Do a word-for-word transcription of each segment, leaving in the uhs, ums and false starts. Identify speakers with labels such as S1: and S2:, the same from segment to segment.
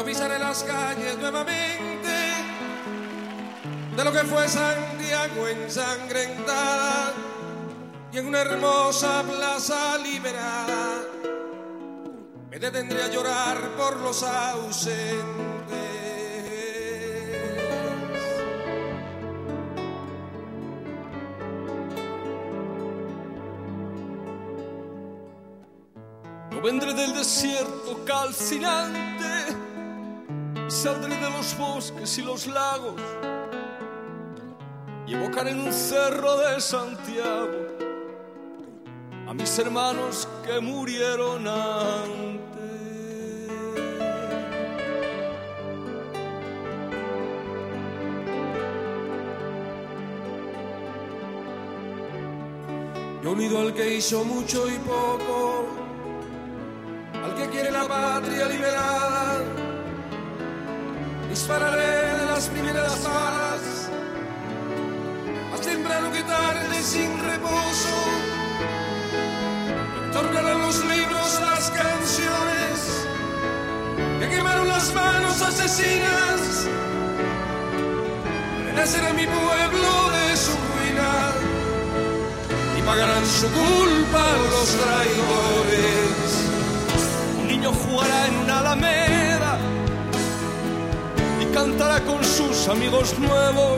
S1: Yo pisaré las calles nuevamente de lo que fue Santiago ensangrentada, y en una hermosa plaza liberada me detendré a llorar por los ausentes.
S2: No vendré del desierto calcinante, saldré de los bosques y los lagos y evocaré en un cerro de Santiago a mis hermanos que murieron antes.
S1: Yo unido al que hizo mucho y poco, al que quiere la patria liberada, dispararé de las primeras balas, más temprano que tarde sin reposo. Tornarán los libros, las canciones que quemaron las manos asesinas. Renacerá mi pueblo de su ruina y pagarán su culpa los traidores.
S2: Un niño jugará en una alameda y cantará con sus amigos nuevos.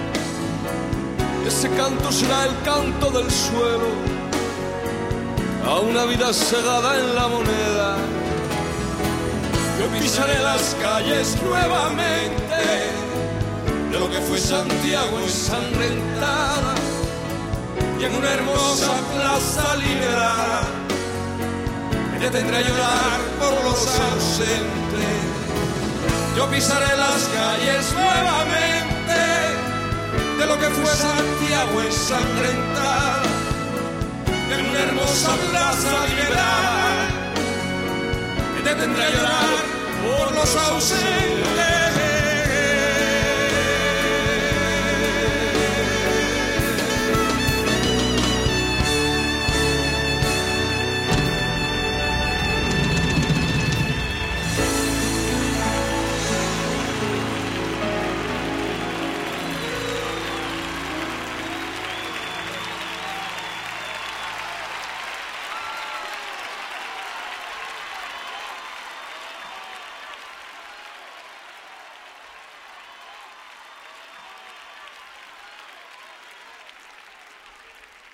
S2: Ese canto será el canto del suelo a una vida segada en la moneda.
S1: Yo pisaré las calles nuevamente de lo que fue Santiago ensangrentada, y en una hermosa plaza liberada me detendré a llorar por los ausentes. Yo pisaré las calles nuevamente de lo que fue Santiago ensangrentada, en una hermosa plaza liberada me detendré a llorar por los ausentes.